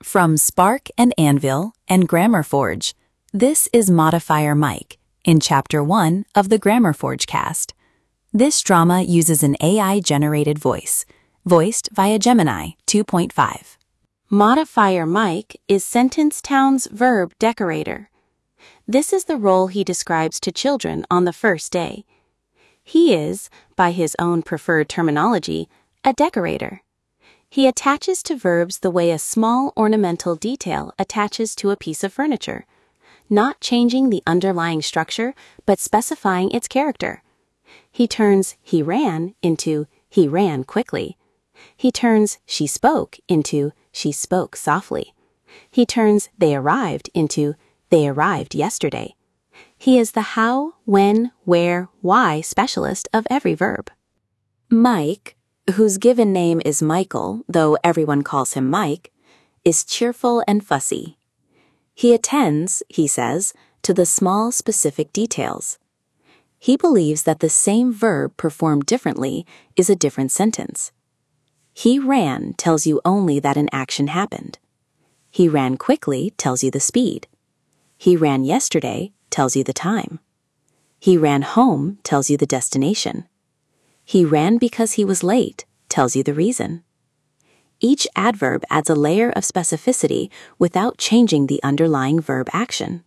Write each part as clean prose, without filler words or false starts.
From Spark and Anvil and Grammar Forge, this is Modifier Mike in Chapter 1 of the Grammar Forge cast. This drama uses an AI-generated voice, voiced via Gemini 2.5. Modifier Mike is Sentence-Town's verb decorator. This is the role he describes to children on the first day. He is, by his own preferred terminology, a decorator. He attaches to verbs the way a small ornamental detail attaches to a piece of furniture, not changing the underlying structure but specifying its character. He turns he ran into he ran quickly. He turns she spoke into she spoke softly. He turns they arrived into they arrived yesterday. He is the how, when, where, why specialist of every verb. Mike, whose given name is Michael, though everyone calls him Mike, is cheerful and fussy. He attends, he says, to the small specific details. He believes that the same verb performed differently is a different sentence. He ran tells you only that an action happened. He ran quickly tells you the speed. He ran yesterday tells you the time. He ran home tells you the destination. He ran because he was late tells you the reason. Each adverb adds a layer of specificity without changing the underlying verb action.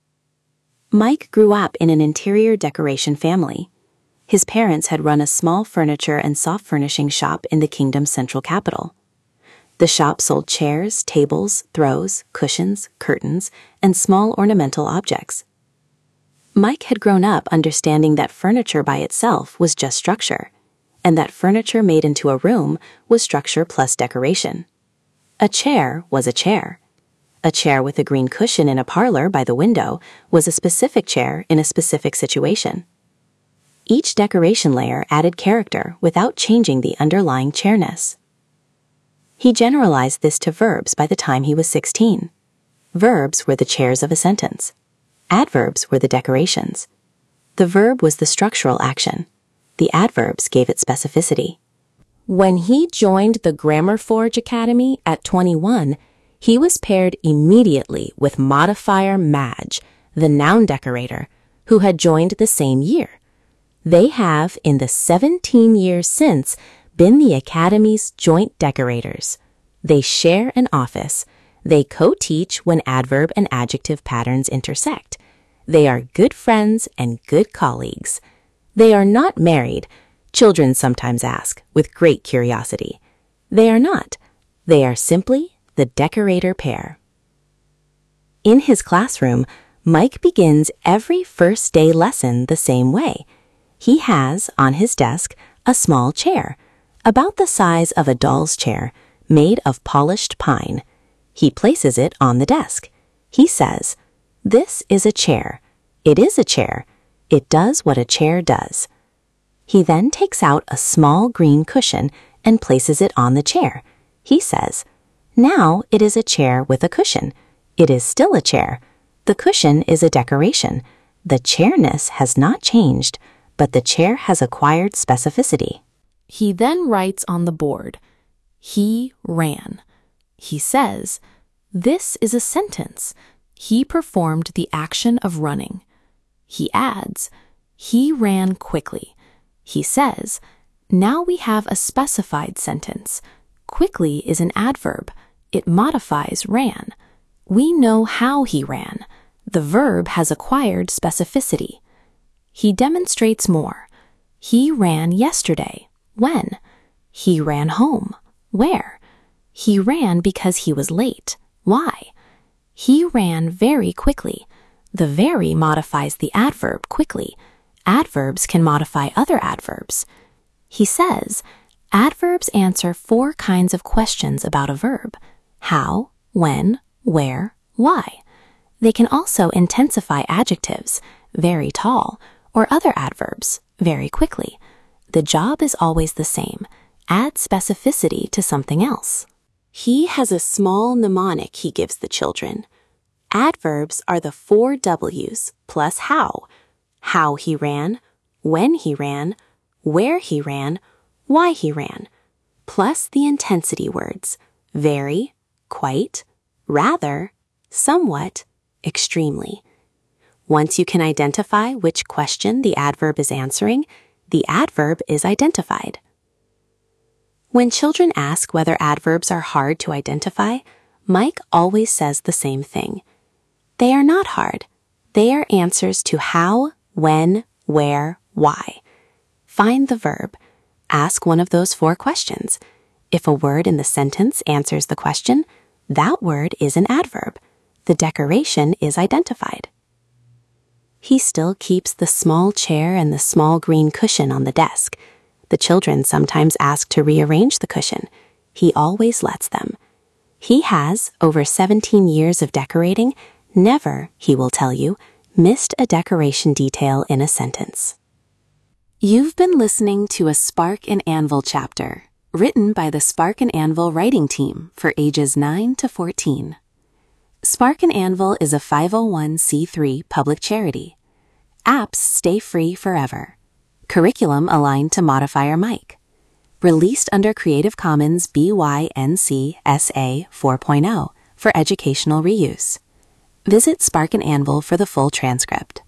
Mike grew up in an interior decoration family. His parents had run a small furniture and soft furnishing shop in the kingdom's central capital. The shop sold chairs, tables, throws, cushions, curtains, and small ornamental objects. Mike had grown up understanding that furniture by itself was just structure, and that furniture made into a room was structure plus decoration. A chair was a chair. A chair with a green cushion in a parlor by the window was a specific chair in a specific situation. Each decoration layer added character without changing the underlying chairness. He generalized this to verbs by the time he was 16. Verbs were the chairs of a sentence. Adverbs were the decorations. The verb was the structural action. The adverbs gave it specificity. When he joined the Grammar Forge Academy at 21, he was paired immediately with Modifier Madge, the noun decorator, who had joined the same year. They have, in the 17 years since, been the Academy's joint decorators. They share an office. They co-teach when adverb and adjective patterns intersect. They are good friends and good colleagues. They are not married. Children sometimes ask, with great curiosity. They are not. They are simply the decorator pair. In his classroom, Mike begins every first day lesson the same way. He has, on his desk, a small chair, about the size of a doll's chair, made of polished pine. He places it on the desk. He says, "This is a chair. It is a chair. It does what a chair does." He then takes out a small green cushion and places it on the chair. He says, "Now it is a chair with a cushion. It is still a chair. The cushion is a decoration. The chairness has not changed, but the chair has acquired specificity." He then writes on the board, "He ran." He says, "This is a sentence. He performed the action of running." He adds, "He ran quickly." He says, "Now we have a specified sentence. Quickly is an adverb. It modifies ran. We know how he ran. The verb has acquired specificity." He demonstrates more. He ran yesterday. When? He ran home. Where? He ran because he was late. Why? He ran very quickly. The very modifies the adverb quickly. Adverbs can modify other adverbs. He says, adverbs answer 4 kinds of questions about a verb: how, when, where, why. They can also intensify adjectives, very tall, or other adverbs, very quickly. The job is always the same: add specificity to something else. He has a small mnemonic he gives the children. Adverbs are the 4 W's plus how. How he ran, when he ran, where he ran, why he ran, plus the intensity words: very, quite, rather, somewhat, extremely. Once you can identify which question the adverb is answering, the adverb is identified. When children ask whether adverbs are hard to identify, Mike always says the same thing. They are not hard. They are answers to how, when, where, why. Find the verb. Ask one of those 4 questions. If a word in the sentence answers the question, that word is an adverb. The decoration is identified. He still keeps the small chair and the small green cushion on the desk. The children sometimes ask to rearrange the cushion. He always lets them. He has, over 17 years of decorating, never, he will tell you, missed a decoration detail in a sentence. You've been listening to a Spark and Anvil chapter, written by the Spark and Anvil writing team for ages 9 to 14. Spark and Anvil is a 501c3 public charity. Apps stay free forever. Curriculum aligned to Modifier Mike. Released under Creative Commons BY-NC SA 4.0 for educational reuse. Visit Spark and Anvil for the full transcript.